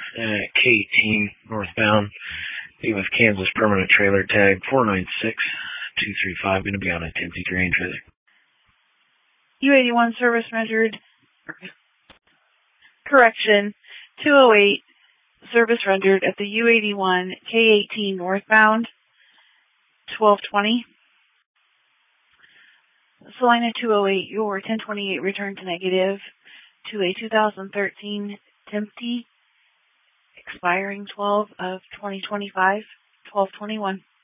K18 northbound. Be with Kansas permanent trailer tag 496235. Going to be on a 10-feet range with it. U81 service rendered. Correction. 208 service rendered at the U81 K18 northbound. 1220. Salina 208, your 1028 return to negative to a 2013 Tempty expiring 12 of 2025, 1221.